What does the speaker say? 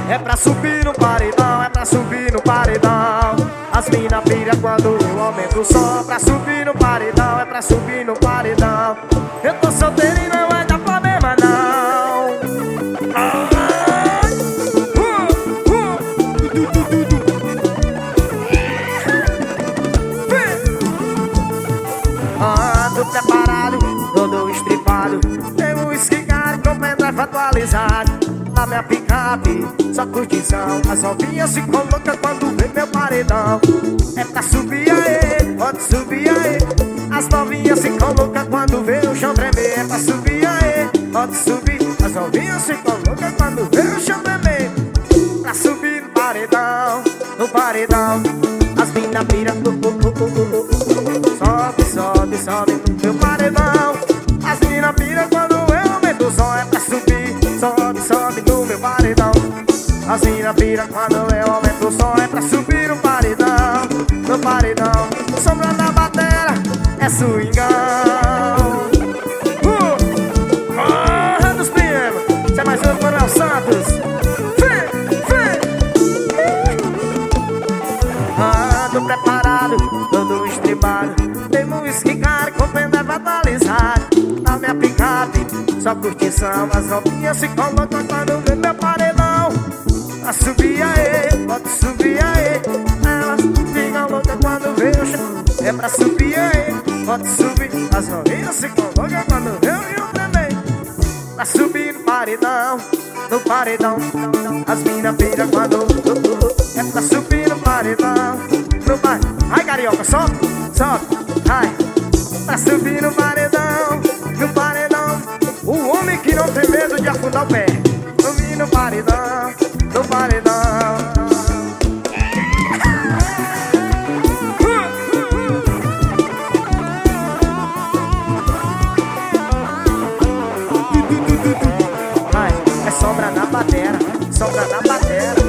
É pra subir no paredão, é pra subir no paredão. As mina pira quando eu aumento o som. Pra subir no paredão, é pra subir no paredão. Eu tô solteiro e não vai dar problema não. Ando preparado, todo estripado. Tem um whisky caro com pendrive atualizado. Na minha picape, só curtição. As novinhas se colocam quando vê meu paredão. É pra subir aí, pode subir aí. As novinhas se colocam quando vê o chão tremer. É pra subir aí, pode subir. As novinhas se colocam quando vê o chão tremer. Pra subir no paredão, no paredão. As mina pira, sobe, sobe, sobe no meu paredão. As mina pira quando eu aumento o som. É pra subir, sobe, sobe no meu paredão. As mina pira quando eu aumento o som. É pra subir no paredão, no paredão. Sombra na batera, é swingão. Dos primos, cê é mais um Manuel Santos. Ando preparado, todo estribado. Tem whisky caro com pendrive atualizado. Na minha picape, só curtição. As novinhas se colocam quando vê meu paredão. A subir aí, pode subir aí. Elas ficam loucas quando vê o chão. É pra subir aí, pode subir. As novinhas se colocam quando vê o chão também. Pra subir no paredão, no paredão. As mina pira quando é pra subir no paredão, no paredão. Ai carioca, sobe, sobe, ai. Pra subir no paredão, no paredão. O homem que não tem medo de afundar o pé. Subir no paredão, no paredão. Ai, é sombra na batera, sombra na batera.